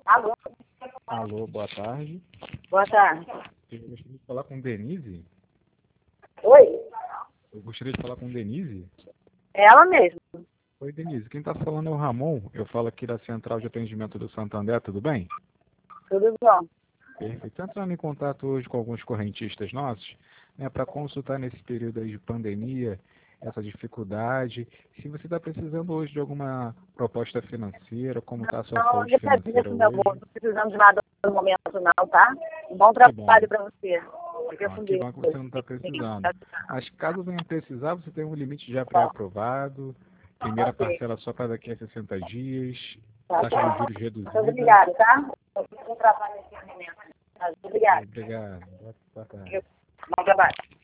Alô? Alô, boa tarde. Boa tarde. Eu gostaria de falar com Denise. Oi? Eu gostaria de falar com Denise. É ela mesmo. Oi, Denise. Quem está falando é o Ramon. Eu falo aqui da Central de Atendimento do Santander, tudo bem? Tudo bom? Perfeito. Estou entrando em contato hoje com alguns correntistas nossos, né, para consultar nesse período aí de pandemia, essa dificuldade. Se você está precisando hoje de alguma proposta financeira, como está a sua Não, saúde financeira isso, meu amor. hoje? Não precisamos de nada no momento, não, tá? Um bom Que bom. trabalho para você. Fica com Que Deus. bom que você não está precisando. Mas caso venha precisar, você tem um limite já pré-aprovado, primeira Ok. parcela só para daqui a 60 dias, Tá taxa de bom. juros Muito reduzida. obrigada, tá? Eu fico com trabalho nesse momento. Obrigada. Obrigado. Boa tarde. Bom trabalho.